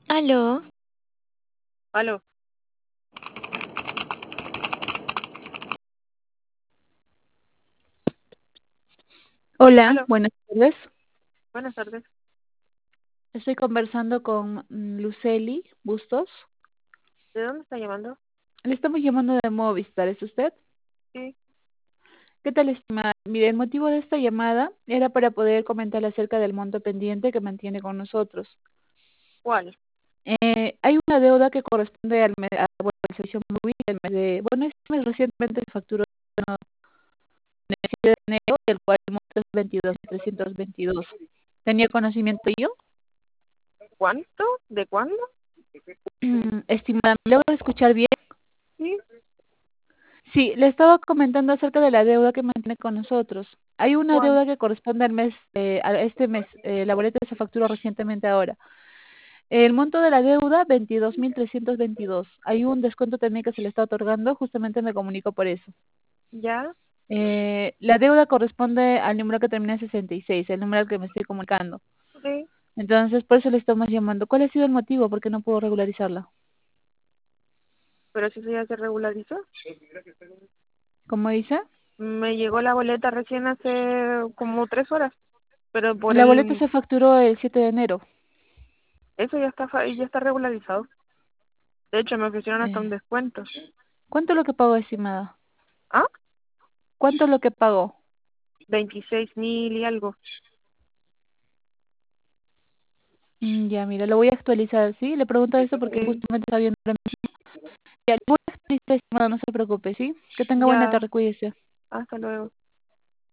Aló, Aló, Hola, aló, buenas tardes. buenas tardes. Estoy conversando con Luceli Bustos. ¿De dónde está llamando? Le estamos llamando de Movistar, ¿es usted? Sí, ¿Qué tal, estimada? Mire, el motivo de esta llamada era para poder comentar acerca del monto pendiente que mantiene con nosotros. ¿cuál? Hay una deuda que corresponde al mes, bueno, al servicio móvil, el mes de, bueno, este mes recientemente se facturó en el 7 de enero, el cual el monto es 22.322. ¿Tenía conocimiento de ello? ¿Cuánto? ¿De cuándo? Estimada, ¿me logra escuchar bien? Sí, Sí, le estaba comentando acerca de la deuda que mantiene con nosotros. Hay una ¿cuál? deuda que corresponde al mes, a este mes. La boleta se facturó recientemente ahora. El monto de la deuda, 22.322. Hay un descuento también que se le está otorgando, justamente me comunico por eso. ¿Ya? La deuda corresponde al número que termina en 66, el número al que me estoy comunicando. Sí, Entonces, por eso le estamos llamando. ¿Cuál ha sido el motivo? ¿Por qué no puedo regularizarla? pero si eso ya se regularizó. ¿Cómo dice? Me llegó la boleta recién hace como 3 horas, pero por La boleta el... se facturó el 7 de enero. Eso ya está, ya está regularizado. De hecho, me ofrecieron hasta un Eh, descuento. ¿Cuánto es lo que pagó, estimada? ¿Ah? ¿Cuánto es lo que pagó? 26.000 y algo. Ya, mira, lo voy a actualizar, ¿sí? Le pregunto eso porque Sí, justamente está viendo. Ya, lo voy a actualizar, estimada, no se preocupe, ¿sí? Que tenga buena ya, tarde, cuídese. hasta luego.